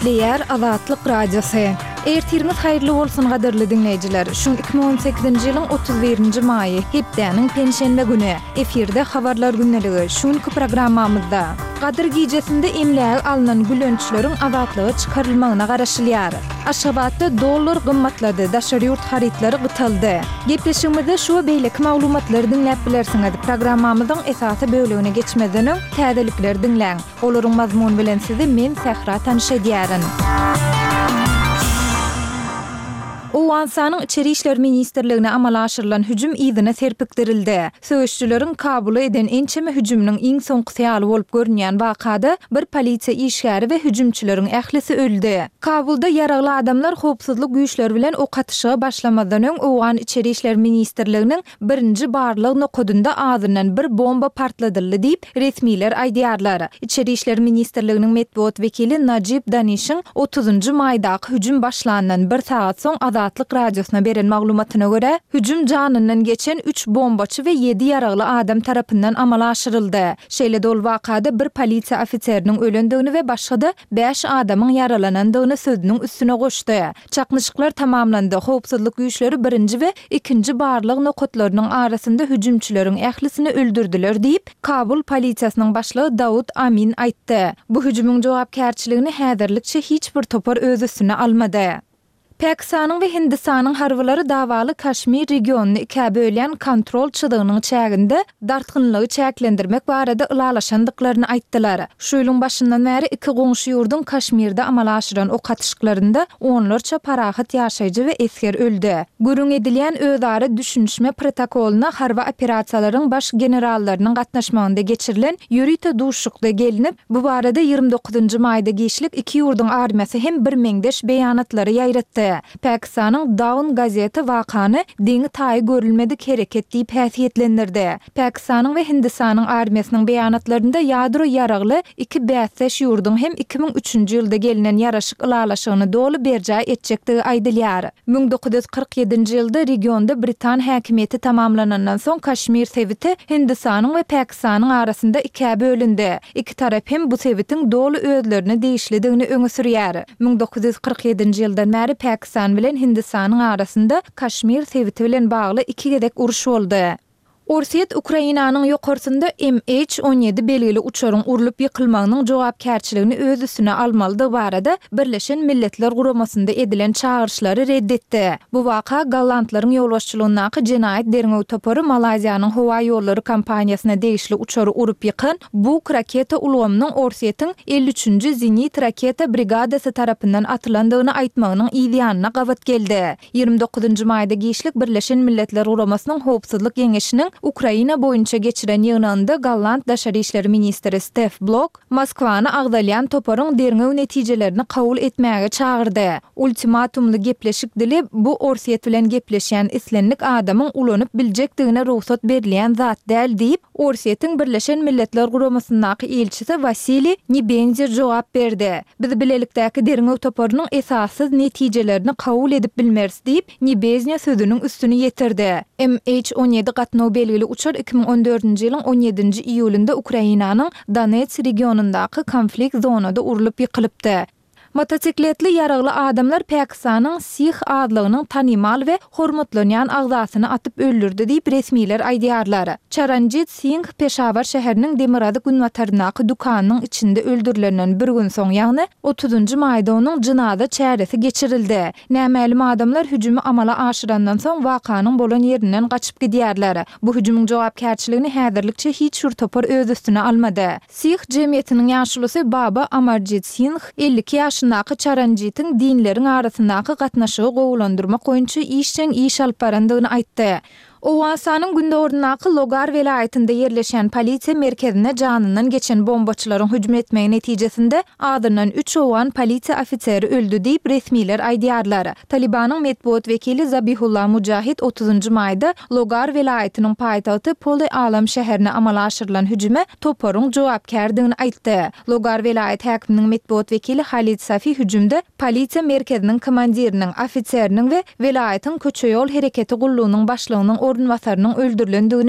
Eşitliyer Azatlyk Radiosu. Ertirimiz hayırlı bolsun gaderli dinleyijiler. Şun 2018-nji ýylyň 31-nji maýy, hepdeniň penşenbe güni. Efirde habarlar günneligi. Şunky programmamyzda Gadir gijesinde emläge alynan gülönçleriň azatlygy çykarylmagyna garaşylýar. Aşgabatda dollar gymmatlady, daşary ýurt haritlary gytyldy. Gepleşigimizde şu beýleki maglumatlary dinläp bilersiňiz. Programmamyzyň esasy bölegine geçmeden täzelikler dinläň. Olaryň mazmuny bilen sizi men Sehra tanış edýärin. Owansanyň Içeri işler ministrligine amala aşyrylan hüjüm ýzyna serpikdirildi. Söýüşçüleriň kabul eden ençeme hüjümniň iň soňky syýaly bolup görünýän wakada bir polisiýa işgäri we hüjümçüleriň ählisi öldü. Kabulda ýaragly adamlar howpsuzlyk güýçleri bilen ok atışyga başlamadan öň Owan Içeri işler ministrliginiň birinji barlyk nokudunda ağzyndan bir bomba partladyldy diýip resmiler aýdýarlar. İçeri işler ministrliginiň medeniýet wekili Najib Danişiň 30-njy maýdaky hüjüm başlanandan bir saat soň Azatlyk Radiosuna beren maglumatyna görä, hüjüm janyndan geçen 3 bombaçy we 7 ýaragly adam tarapyndan amala aşyryldy. Şeýle dol wakada bir polisiýa ofiseriniň ölendigini we başga 5 adamyň yaralanandygyny sözüniň üstüne goşdy. Çaknyşyklar tamamlandy. Howpsuzlyk güýçleri birinji we ikinji barlyk nokutlarynyň arasynda hüjümçüleriň ählisini öldürdiler diýip Kabul polisiýasynyň başlygy Daud Amin aýtdy. Bu hüjümüň jogapkärçiligini häzirlikçe hiç bir topar öz üstüne almady. Pakistanyň we Hindistanyň harwylary dawaly Kaşmir regionuny ikä bölýän kontrol çydygynyň çäginde dartgynlygy çäklendirmek barada ılalaşandyklaryny aýtdylar. Şu ýylyň başyndan bäri iki goňşy ýurdun Kaşmirde amala aşyran ok atışyklarynda onlarça parahat ýaşaýjy we esker öldü. Gürüň edilýän özara düşünşme protokoluna harba operasiýalaryň baş generallarynyň gatnaşmagynda geçirilen ýürüýte duşlukda gelinip, bu barada 29-njy maýda geçlik iki ýurdun armiýasy hem bir meňdeş beýanatlary ýaýratdy. Pakistanyň Dawn gazeti wakany diňi taý görülmedik hereket diýip häsiýetlendirdi. Pakistanyň we Hindistanyň armiýasynyň beýanatlarynda ýadro ýaragly iki bäsleş ýurdun hem 2003-nji ýylda gelinen ýaraşyk ılalaşygyny dolu berjä etjekdigi aýdylýar. 1947-nji ýylda regionda Britan häkimiýeti tamamlanandan soň Kaşmir sewiti Hindistanyň we Pakistanyň arasynda ikä bölündi. Iki tarap hem bu sewitiň dolu özlerini değişlidigini öňe sürýär. 1947-nji ýyldan bäri Pakistan bilen Hindistanyň arasynda Kaşmir sewiti bilen bagly iki gedek uruş boldy. Orsiýet Ukrainanyň ýokarsynda MH17 belgili uçaryň urulyp ýykylmagynyň jogapkärçiligini öz üstüne almalydygy barada Birleşen Milletler Guramasynda edilen çağırışlary reddetdi. Bu waka Gallandlaryň ýolbaşçylygynaky jenaýat derňew topary Malaziýanyň howa ýollary kompaniýasyna degişli uçary urup ýykan bu raketa ulgamynyň Orsiýetiň 53-nji zenit raketa brigadasy tarapyndan atylandygyny aýtmagynyň ýa-da gawat geldi. 29-njy maýda geçlik Birleşen Milletler Guramasynyň howpsuzlyk ýeňeşiniň Ukraina boýunça geçiren ýygnanda Galland Daşary işleri ministri Stef Blok Moskwany agdalýan toparyň derňew netijelerini kabul etmäge çağırdy. Ultimatumly gepleşik dili bu Orsiýet bilen gepleşýän islenlik adamyň ulanyp biljekdigine ruhsat berilýän zat däl diýip Orsiýetiň Birleşen Milletler Guramasyndaky elçisi Vasili Nebenzir jogap berdi. Biz bilelikdäki derňew toparynyň esassız netijelerini kabul edip bilmers diýip Nebenzir sözüniň üstüne ýetirdi. MH17 gatnaw belgili uçar 2014-nji ýylyň 17-nji iýulynda Ukrainanyň Donetsk regionundaky konflikt zonada urulyp ýykylypdy. Motosikletli ýaragly adamlar Pakistanyň Sikh adlygynyň tanymal we hormatlanýan agzasyny atyp öldürdi diýip resmiler aýdýarlar. Charanjit Singh Peshawar şäheriniň Demirady günwataryndaky dukanynyň içinde öldürilenden bir gün soň ýagny 30-njy maýda onuň jynaza çäresi geçirildi. Nämälim adamlar hüjümi amala aşyrandan soň wakanyň bolan ýerinden gaçyp gidýärler. Bu hüjümüň jogapkärçiligini häzirlikçe hiç bir topar öz üstüne almady. Sikh jemgyýetiniň ýaşlysy Baba Amarjit Singh 52 ýaşyndaky Charanjit'in dinleriň arasyndaky gatnaşygy gowlandyrmak boýunça iş alyp barandygyny aýtdy. Owansanyň gündorundaky Logar welaýatynda ýerleşen polisiýa merkezine janyndan geçen bombaçylaryň hüjüm etmegi netijesinde adyndan 3 Owan polisiýa ofiseri öldü diýip resmiler aýdýarlar. Talibanyň medeniýet wekili Zabihullah Mujahid 30-njy maýda Logar welaýatynyň paýtagty Poli Alam şäherine amala aşyrylan hüjüme toparyň jogapkärdigini aýtdy. Logar welaýat häkiminiň medeniýet wekili Halid Safi hüjümde polisiýa merkeziniň komandiriniň, ofiseriniň we welaýatyň köçe ýol hereketi gullugynyň başlygynyň orunwasarynyň öldürilendigini